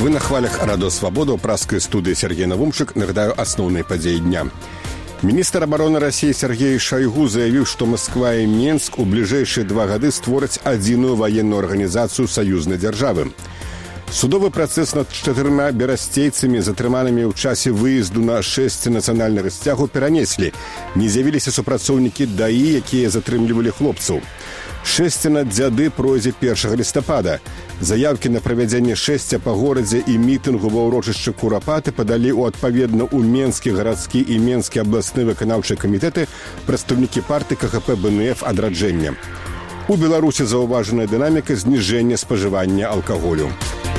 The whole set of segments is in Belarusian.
Вы на хвалях Радио Свобода, у праской студии Сергей Навумчик. Нагадаю, основные подеи дня. Міністр обороны России Сергей Шойгу заявил, что Москва и Минск у ближайшие 2 года створят единую военную организацию союзной державы. Судовый процесс над 4 берасцейцами, затрыманными ў часе выезду на 6 нацыянальнага сцягу, перанеслі. Не з'явіліся супрацоўнікі ДАІ, якія затрымлівалі хлопцаў. 6 дзяды пройдзе 1 лістапада. Заявкі на правядзенне шэсця па горадзе і мітынгу ва ўрочышчы Курапаты падалі адпаведна ў Менскі гарадскі і Менскі абласны выканаўчыя камітэты прадстаўнікі партыі КХП БНФ адраджэння. У Беларусі заўважаная дынаміка зніжэння спажывання алкаголю.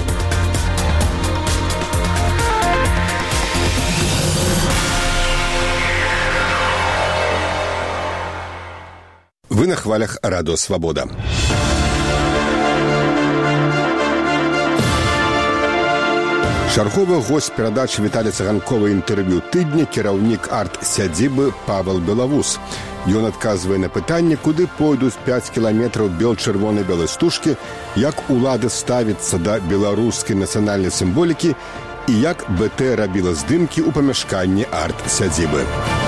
Вы на хвалях Радио Свобода. Чарговы госць перадачы Віталія Цыганкова інтэрв'ю тыдня кіраўнік арт-сядзібы Павел Белавус. Ён адказвае на пытанне, куды пойдуць 5 кіламетраў бел-чырвонай-белай стужкі, як улада ставіцца да беларускай нацыянальнай сімволікі і як БТ рабіла здымкі ў памяшканні арт-сядзібы.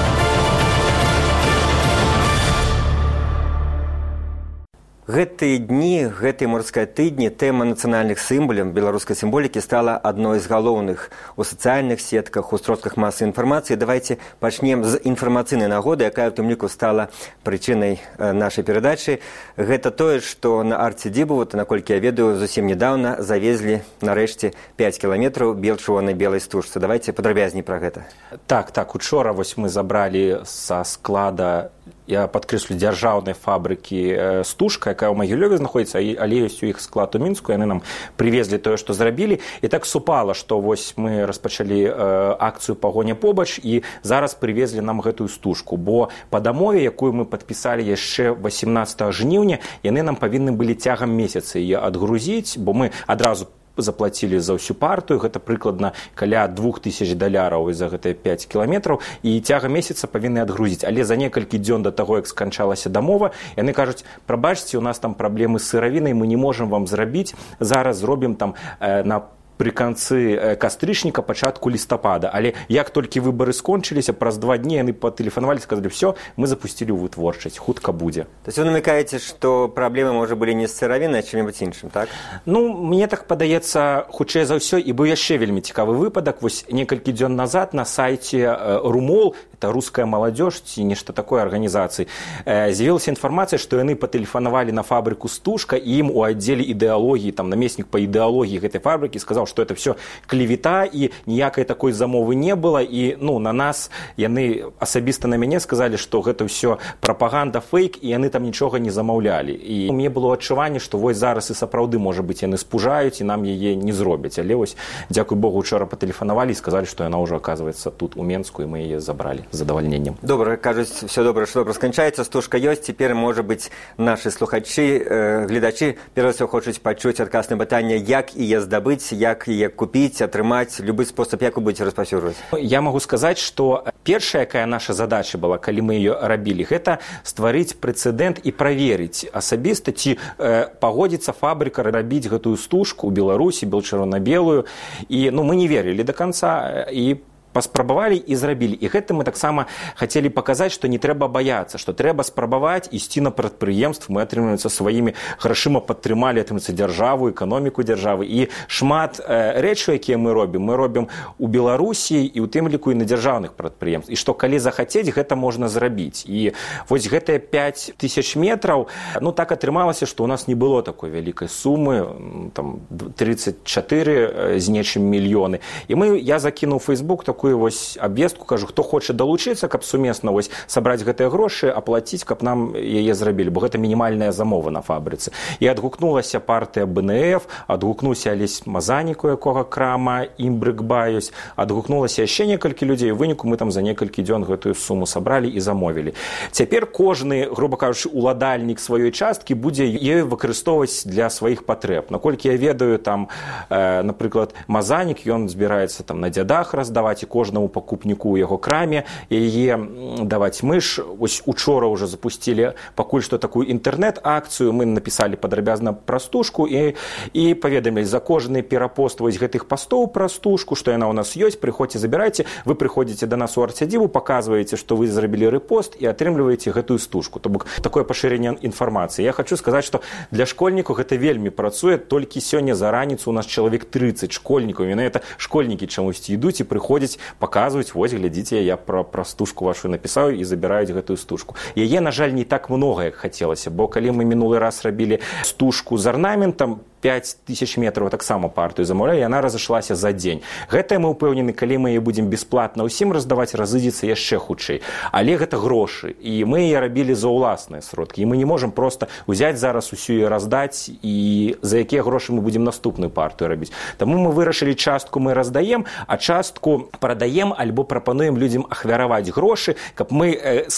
Гэтыя дні, гэтыя морскія тыдні, тэма нацыянальных сімваляў беларускай сімволікі стала адной з галоўных у сацыяльных сетках, у сродках масавай інфармацыі. Давайте пачнем з інфармацыйнай нагоды, якая ў тым ліку стала прычынай нашай перадачы. Гэта тое, што на арт-сядзібу, наколькі я ведаю, зусім нядаўна завезлі нарэшце 5 кіламетраў бел-чырвонай-белай стужцы. Давайте падрабязней пра гэта. Так, учора мы забралі са склада, я падкрэслю, дзяржаўнай фабрыкі стужка, якая ў Магілёве знаходзіцца, але ёсць у іх склад у Мінску, яны нам прывезлі тое, што зрабілі. І так супала, што мы распачалі акцыю «Пагоня побач» і зараз прывезлі нам гэтую стужку, бо па дамове, якую мы падпісалі яшчэ 18 жніўня, яны нам павінны былі цягам месяца яе адгрузіць, бо мы адразу заплацілі за ўсю партыю, гэта прыкладна каля $2000 за гэтыя 5 кіламетраў, і цягам месяца павінны адгрузіць. Але за некалькі дзён да таго, як сканчалася дамова, яны кажуць: прабачце, у нас там праблемы з сыравінай, мы не можам вам зрабіць, зараз зробім там на пры канцы кастрычніка, пачатку лістапада. Але як толькі выбары скончыліся, праз 2 дні яны патэлефанавалі, сказалі: все, мы запусцілі ў вытворчасць, хутка будзе. То есть вы намекаеце, што праблемы можа былі не з сыравінай, а чым-небудзь іншым, так? Мне так падаецца, хутчэй за ўсё, і быў яшчэ вельмі цікавы выпадак. Вось некалькі дзён назад на сайце Румол, это руская маладзёж ці нешта такое арганізацыі, з'явілася інфармацыя, што яны патэлефанавалі на фабрыку «Стужка», і ім у аддзеле ідэалогіі, там намеснік па ідэалогіі гэтай фабрыкі сказаў, што это все клевета, і ніякай такой замовы не было. І на нас, яны асабіста на мяне сказалі, што гэта все прапаганда, фейк, і яны там нічога не замаўлялі. І мне было адчуванне, што вось зараз і сапраўды, можа быць, яны спужаюць і нам яе не зробяць. Але вось, дзякуй Богу, учора патэлефанавалі і сказалі, што яна ўжо, аказваецца, тут у Менску, і мы яе забралі з задавальненнем. Добра, кажуць, все добра, што добра сканчаецца, стужка ёсць. Цяпер, можа быць, нашы слухачы, гледачы, перш за ўсё хочуць пачуць адказ на пытанне, як яе здабыць, як яе купіць, атрымаць, любы спосаб, як вы будзеце распаўсюджваць? Я магу сказаць, што першая, якая наша задача была, калі мы ее рабілі, гэта стварыць прэцэдэнт і праверыць асабіста, ці пагодзіцца фабрыка рабіць гэтую стужку ў Беларусі, бел-чырвона-белую. І мы не верылі да канца, і паспрабавалі і зрабілі. І гэта мы таксама хацелі паказаць, што не трэба баяцца, што трэба спрабаваць ісці на прадпрыемствы. Мы, атрымліваецца, сваімі грашыма падтрымалі, атрымліваецца, дзяржаву, эканоміку дзяржавы. І шмат рэчаў, якія мы робім у Беларусі і ў тым ліку і на дзяржаўных прадпрыемствах. І што калі захацець, гэта можна зрабіць. І вось гэтыя 5000 метраў, так атрымалася, што ў нас не было такой вялікай сумы, там 34 з нечым мільёны. І я закінуў у Facebook такую вось абвестку, кажу, хто хоча далучыцца, каб сумесна вось сабраць гэтыя грошы, аплаціць, каб нам яе зрабілі, бо гэта мінімальная замова на фабрыцы. І адгукнулася партыя БНФ, адгукнуўся Алесь Мазанік, у якога крама Імбрыкбаюсь, адгукнулася яшчэ некалькі людзей. У выніку мы там за некалькі дзён гэтую суму сабралі і замовілі. Цяпер кожны, груба кажучы, уладальнік сваёй часткі будзе яе выкарыстоўваць для сваіх патрэб. Наколькі я ведаю, там, напрыклад, Мазанік, ён збіраецца там на дзядах раздаваць, і кожнаму пакупніку ў яго краме яе даваць. Мы ж вось учора ўжо запусцілі пакуль што такую інтэрнэт-акцыю, мы напісалі падрабязна пра стужку і паведамілі за кожны перапост вось гэтых пастоў пра стужку, што яна ў нас ёсць, прыходзьце, забірайце, вы прыходзіце да нас у арт-сядзібу, паказваеце, што вы зрабілі рэпост і атрымліваеце гэтую стужку. То бок такое пашырэнне інфармацыі. Я хочу сказаць, што для школьнікаў гэта вельмі працуе. Толькі сёння за раніцу у нас чалавек 30 школьнікаў. Менавіта школьнікі чамусьці ідуць і прыходзяць, паказваюць, вось, глядзіце, я пра стужку вашу напісаў, і забіраюць гэтую стужку. Яе, на жаль, не так многа, як хацелася, бо калі мы мінулы раз рабілі стужку з арнаментам, 5000 метраў таксама партыю замаўлялі, яна разышлася за дзень. Гэтае мы ўпэўнены, калі мы яе будзем бясплатна ўсім раздаваць, разыдзецца яшчэ хутчэй. Але гэта грошы, і мы яе рабілі за ўласныя сродкі. І мы не можам проста ўзяць зараз усю яе раздаць, і за якія грошы мы будзем наступную партыю рабіць. Таму мы вырашылі, частку мы раздаем, а частку прадаем альбо прапануем людзям ахвяраваць грошы, каб мы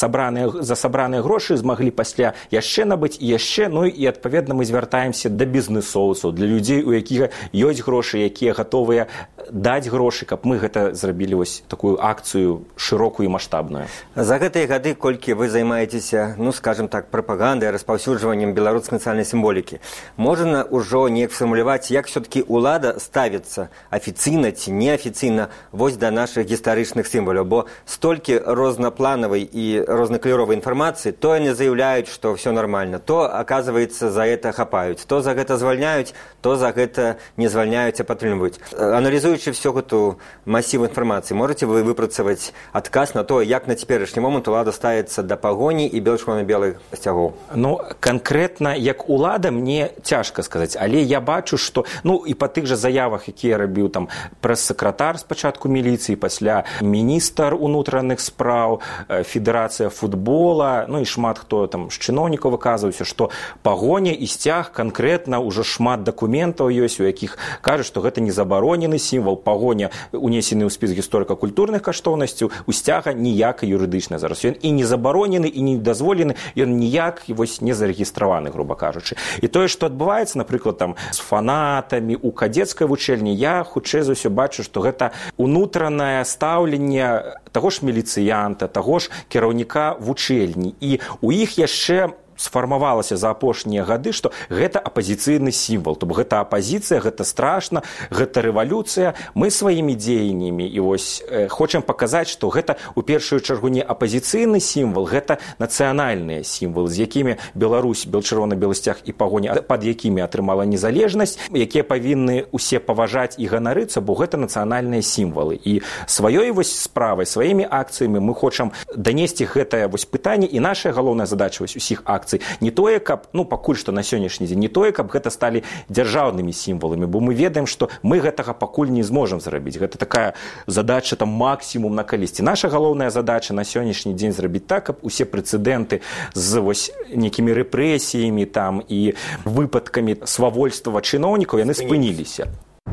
за сабраныя грошы змаглі пасля яшчэ набыць і яшчэ, ну і адпаведна мы звяртаемся да бізнэсоў, для людзей, у якіх ёсць грошы, якія гатовыя даць грошы, каб мы гэта зрабілі вось такую акцыю шырокую і маштабную. За гэтыя гады, колькі вы займаецеся, ну, скажем так, прапагандай, распаўсюджваннем беларускай нацыянальнай сімволікі, можна ўжо неяк сфармуляваць, як все-таки ўлада ставіцца афіцыйна ці неафіцыйна вось да нашых гістарычных сімваляў, бо столькі рознапланавай і рознакаляровай інфармацыі, то яны заяўляюць, што все нормально, то, оказывается, за гэта хапаюць, то за гэта звальняюць, то за гэта не звальняюць, а падтрымліваюць. Аналізуючы всю гэту масіву інфармацыі, можаце вы выпрацаваць адказ на то, як на цяперашні момант улада ставіцца да пагоні і бело-чырвона-белых сцягоў? Ну, канкрэтна, як улада, мне цяжка сказаць, але я бачу, што, ну, і па тых жа заявах, якія рабіў там прэс-сакратар спачатку міліцыі, пасля міністр унутраных спраў, федэрацыя футбола, ну і шмат хто там з чыноўнікаў выказваўся, што пагоня і сцяг канкрэтна ўжо шмат дакументаў ёсць, у якіх кажуць, што гэта не забаронены сімвал, пагоня унесены ў спіс гісторыка-культурных каштоўнасцяў, у сцяга ніякай юрыдычнай зараз. Ён і не забаронены, і не дазволены, ён ніяк вось не зарэгістраваны, груба кажучы. І тое, што адбываецца, напрыклад, там з фанатамі у кадецкай вучэльні, я хутчэй за ўсё бачу, што гэта унутранае стаўленне таго ж міліцыянта, таго ж кіраўніка вучэльні. І у іх яшчэ сфармавалася за апошнія гады, што гэта апазіцыйны сімвал. То бок гэта апазіцыя, гэта страшна, гэта рэвалюцыя. Мы сваімі дзеяннямі і вось хочам паказаць, што гэта у першую чаргу не апазіцыйны сімвал, гэта нацыянальныя сімвалы, з якімі Беларусь, чырвона-белы сцяг і пагоня, пад якімі атрымала незалежнасць, якія павінны усе паважаць і ганарыцца, бо гэта нацыянальныя сімвалы. І сваёй вось справай, сваімі акцыямі мы хочам данесці гэтае вось пытанне, і наша галоўная задача вось усіх акцый не тое, каб, ну, пакуль што на сённяшні дзень, не тое, каб гэта сталі дзяржаўнымі сімваламі, бо мы ведаем, што мы гэтага пакуль не зможам зрабіць. Гэта такая задача там максімум на калісьці. Наша галоўная задача на сённяшні дзень зрабіць так, каб усе прэцэдэнты з вось некімі рэпрэсіямі там і выпадкамі свавольства чыноўнікаў, яны спыніліся.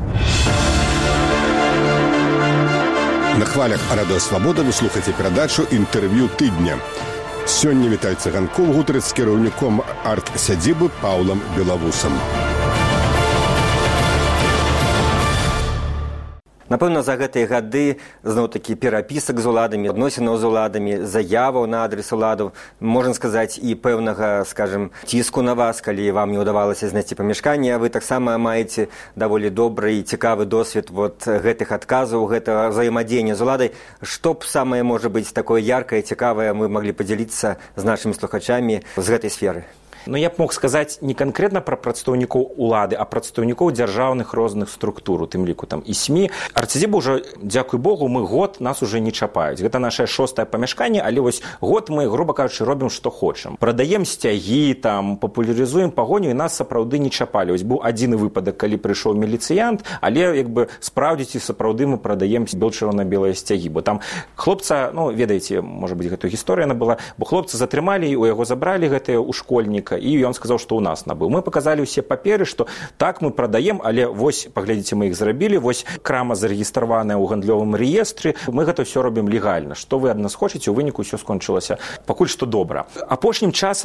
На хвалях Радыё Свабода вы слухаеце перадачу «Інтэрв'ю тыдня». Сёння Віталь Цыганкоў гутарыць з кіраўніком арт-сядзібы Паўлам Белавусам. Напэўна, за гэтыя гады зноў-такі перапісак з уладамі, адносінаў з уладамі, заяваў на адрес уладаў, можна сказаць, і пэўнага, скажем, ціску на вас, калі вам не ўдавалася знайсці памяшканне, а вы таксама маеце даволі добры і цікавы досвед вот гэтых адказаў, гэтага взаемадзеяння з уладай. Што б самае можа быць такое яркае, цікавае мы маглі падзяліцца з нашымі слухачамі з гэтай сферы? Ну, я б мог сказаць не канкрэтна пра прадстаўнікоў улады, а прадстаўнікоў дзяржаўных розных структур, у тым ліку там і СМІ. Арт-сядзіба ўжо, дзякуй Богу, мы год нас уже не чапаюць. Гэта нашае 6-е памяшканне, але вось год мы, груба кажучы, робім што хочам. Прадаем сцягі, там папулярызуем пагоню, і нас сапраўды не чапалі. Вось быў адзіны выпадак, калі прыйшоў міліцыянт, але як бы спраўдзіць, сапраўды мы прадаем чырвона-белыя сцягі, бо там хлопца, ну, ведаеце, можа быць, гэтая гісторыя яна была, бо хлопца затрымалі, у яго забралі гэтае у школьніка, і ён сказаў, што ў нас набыў. Мы паказалі ўсе паперы, што так мы прадаем, але вось, паглядзіце, мы іх зрабілі, вось крама зарэгістраваная ў гандлёвым рэестры, мы гэта ўсё робім легальна. Што вы ад нас хочаце, у выніку ўсё скончылася пакуль што добра. Апошнім часам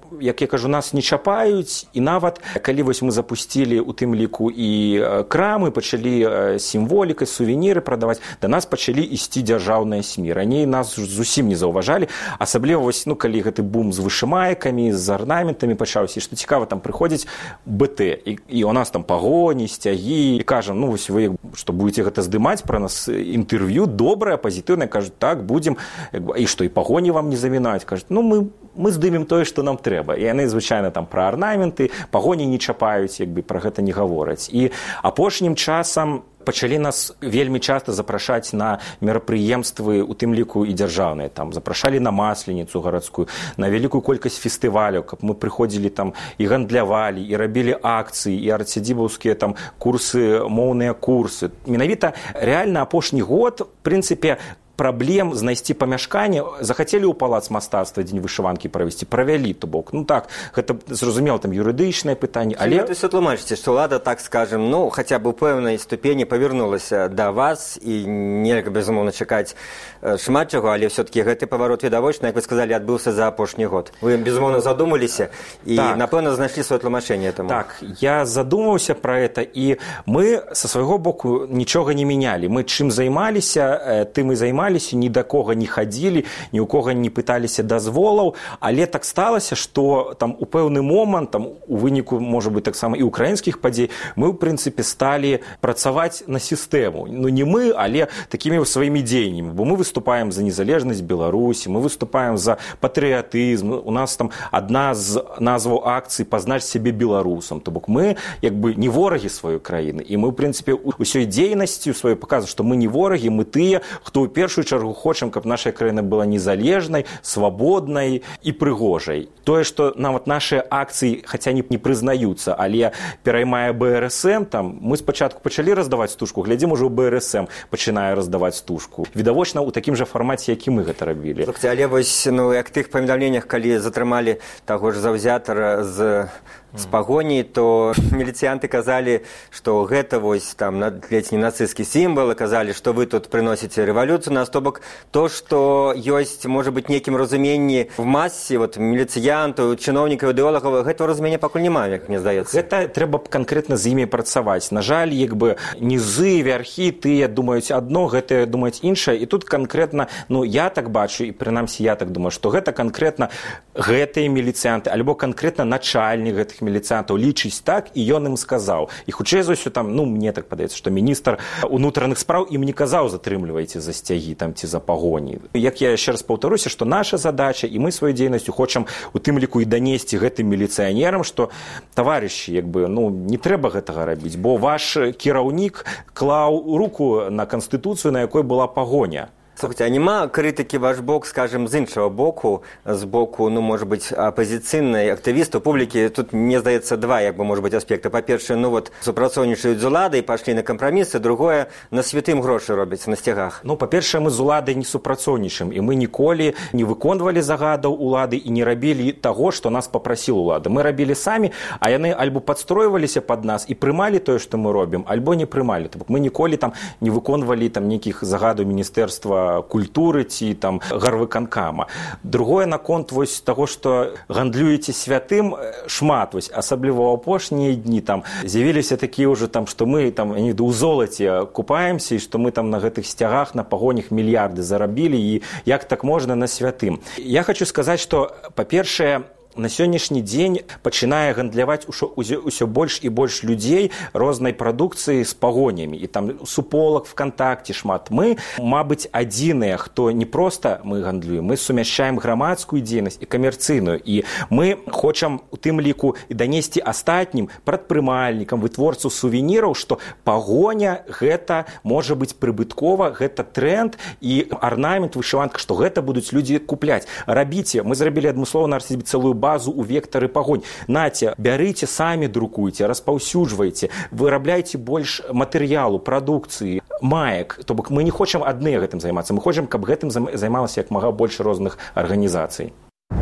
як я кажу, нас не чапаюць, і нават калі вось мы запусцілі у тым ліку і крамы, пачалі сімволікай, сувеніры прадаваць, да нас пачалі ісці дзяржаўныя СМІ. Раней нас зусім не заўважалі, асабліва вось, ну, калі гэты бум з вышымайкамі, з арнаментамі пачаўся, і што цікава, там прыходзіць БТ, і у нас там пагоні, сцягі, і кажам, ну, вось вы, што будете гэта здымаць пра нас інтэрв'ю, добрае, пазітыўнае, кажуць, так, будзем, і што, і пагоні вам не замінаюць, кажуць, ну, мы здымем тое, што нам трэба. І яны, звычайна, там пра арнаменты, пагоні не чапаюць, як бы пра гэта не гавораць. І апошнім часам пачалі нас вельмі часта запрашаць на мерапрыемствы, у тым ліку і дзяржаўныя. Там запрашалі на Масленіцу гарадскую, на вялікую колькасць фестываляў, каб мы прыходзілі там і гандлявалі, і рабілі акцыі, і арцядзібаўскія там курсы, моўныя курсы. Менавіта рэальна апошні год, в прынцыпе, праблем знайсці памяшканне, захацелі ў палац мастацтва дзень вышыванкі правесці, правялі, то бок. Ну так, гэта, зразумела, там юрыдычнае пытанне, але... То есть тлумачыце, што ўлада, так скажем, ну, хаця б у пэўнай ступені павярнулася да вас, і нельга, безумоўна, чакаць шмат чаго, але все-таки гэты паварот відавочна, як вы сказалі, адбыўся за апошні год. Вы, безумоўна, задумаліся і, так, напэўна, знайшлі сваё тлумачэнне этому. Так, я задумаўся пра гэта, і мы са свайго боку нічога не мянялі. Мы чым займаліся, тым і займаліся, ні да кога не хадзілі, ні ў кога не пыталіся дазволаў, але так сталася, што там у пэўны момант, там у выніку, можа быць, таксама і украінскіх падзей, мы, ў прынцыпе, сталі працаваць на сістэму. Ну, не мы, але такімі сваімі дзеяннямі, бо мы выступаем за незалежнасць Беларусі, мы выступаем за патрыятызм, у нас там адна з назваў акцый «Пазнаць сябе беларусам», то бок мы, як бы, не ворагі сваёй краіны, і мы, ў прынцыпе, усёй дзейнасцю сваёй паказваем, што мы не ворагі, мы тыя, хто ў першую чаргу хочам, каб наша краіна была незалежнай, свабоднай і прыгожай. Тое, што нават нашыя акцыі, хаця не прызнаюцца, але пераймае БРСМ, там, мы спачатку пачалі раздаваць стужку, глядзім, ужо БРСМ пачынае раздаваць стужку. Відавочна, у такім жа фармаце, як і мы гэта рабілі. Але вось, ну, як тых паведамленнях, калі затрымалі таго ж заўзятара з пагоні, то міліцыянты казалі, што гэта вось там ледзь не нацысцкі сімвал, казалі, што вы тут прыносіце рэвалюцыю, на то бок то, што ёсць, можа быць, нейкім разуменні в масе, вот, міліцыянтаў, чыноўнікаў, ідэолагаў, гэтага разумення пакуль няма, як мне здаецца. Гэта трэба канкрэтна з імі працаваць. На жаль, як бы нізы, вярхі, тыя думаюць адно, гэтыя думаюць іншае, і тут канкрэтна, ну, я так бачу, і прынамсі я так думаю, што гэта канкрэтна гэтыя міліцыянты, альбо канкрэтна начальнік гэтых міліцыянтаў лічыць так, і ён ім сказаў. І хутчэй за ўсё там, ну, мне так падаецца, што міністр унутраных спраў ім не казаў, затрымлівайце за сцягі там ці за пагоні. Як я яшчэ раз паўтаруся, што наша задача, і мы сваёй дзейнасцю хочам у тым ліку і данесці гэтым міліцыянерам, што, таварышы, як бы, ну, не трэба гэтага рабіць, бо ваш кіраўнік клаў руку на Канстытуцыю, на якой была пагоня. Слухайте, а нема критики ваш бок, скажем, з іншого боку, з боку, ну, може бути, опозиційної активістів, публіки? Тут, мені здається, два, якби, може бути, аспекти. По-перше, ну, от, супрацовничають з уладою, пішли на компроміси. Другое, на святым гроші робляться, на стягах. Ну, по-перше, ми з уладою не супрацовничаем, і ми ніколи не виконували загадів улады і не робили того, що нас попросила улада. Ми робили самі, а вони альбо підстроювалися під нас і приймали те, що ми робимо, альбо не приймали. Тобто ми ніколи там не виконували там ніяких загадів Міністерства культуры ці там гарвыканкама. Другое наконт вось таго, што гандлюеце святым шмат, вось асабліва ў апошнія дні там з'явіліся такія ўжо там, што мы там у золаце купаемся і што мы там на гэтых сцягах, на пагонях мільярды зарабілі і як так можна на святым. Я хочу сказаць, што, па-першае, на сённяшні дзень пачынае гандляваць усё больш і больш людзей рознай прадукцыі з пагонямі. І там суполак, ВКонтакте шмат. Мы, мабыць, адзіныя, хто не проста мы гандлюем, мы сумяшчаем грамадскую дзейнасць і камерцыйную. І мы хочам у тым ліку і данесці астатнім прадпрымальнікам, вытворцу сувеніраў, што пагоня гэта можа быць прыбыткова, гэта тренд і арнамент, вышыванка, што гэта будуць людзі купляць. Рабіце, мы зрабілі адмыслова на арсенбе цэлую базу у вектары пагонь. Наце, бярыце, самі друкуйце, распаўсюджвайце, вырабляйце больш матэрыялу, прадукцыі, маек. То бок мы не хочам адны гэтым займацца, мы хочам, каб гэтым займалася як мага больш розных арганізацый.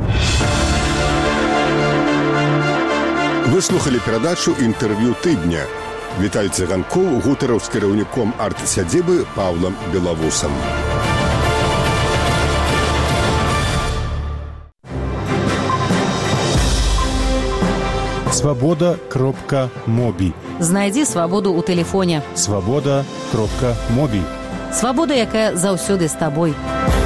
Вы слухалі перадачу «Інтэрв'ю тыдня». Віталь Цыганкоў гутараў з кіраўніком арт-сядзібы Паўлам Белавусам. Свабода.моби. Знайдзі свабоду ў тэлефоне. Свабода.моби. Свабода, якая заўсёды з табой.